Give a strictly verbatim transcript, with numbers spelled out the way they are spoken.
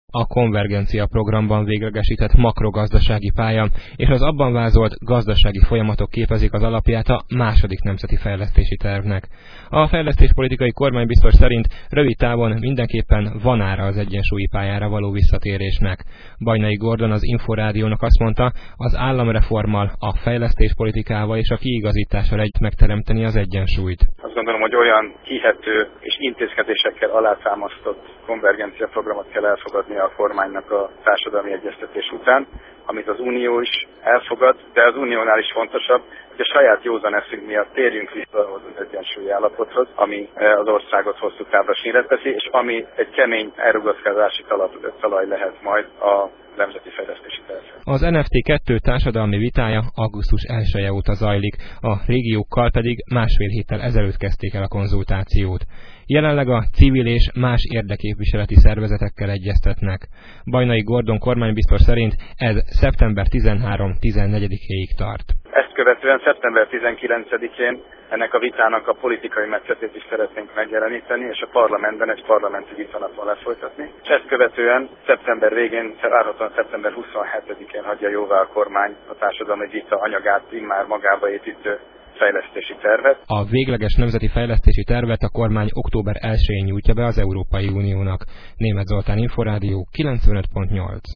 a konvergencia programban véglegesített makrogazdasági pálya és az abban vázolt gazdasági folyamatok képezik az alapját a második nemzeti fejlesztési tervnek. A fejlesztéspolitikai kormánybiztos szerint rövid távon mindenképpen van ára az egyensúlyi pályára való visszatérésnek. Bajnai Gordon az Inforádiónak azt mondta, az államreformmal, a fejlesztéspolitikával és a kiigazítással együtt megteremteni az egyensúlyt. Azt gondolom, hogy olyan hihető és intézkedésekkel alátámasztott konvergencia programot kell elfogadni a kormánynak a társadalmi egyeztetés után, amit az Unió is elfogad, de az Uniónál is fontosabb, hogy a saját józan eszünk miatt térjünk vissza ahhoz az egyensúlyi állapothoz, ami az országot hosszú távra sínre teszi, és ami egy kemény elrugaszkodási talaj lehet majd a nemzeti fejlesztési tervre. Az en ef té kettő társadalmi vitája augusztus elseje óta zajlik, a régiókkal pedig másfél héttel ezelőtt kezdték el a konzultációt. Jelenleg a civil és más érdekképviseleti szervezetekkel egyeztetnek. Bajnai Gordon kormánybiztos szerint ez szeptember tizenharmadika-tizennegyedikéig tart. Ezt követően szeptember tizenkilencedikén ennek a vitának a politikai metszetét is szeretnénk megjeleníteni, és a parlamentben egy parlamenti vitanaton lefolytatni. És ezt követően szeptember végén, várhatóan szeptember huszonhetedikén hagyja jóvá a kormány a társadalmi vita anyagát immár magába építő fejlesztési tervet. A végleges nemzeti fejlesztési tervet a kormány október elsején nyújtja be az Európai Uniónak. Németh Zoltán, Inforádió, kilencvenöt pont nyolc.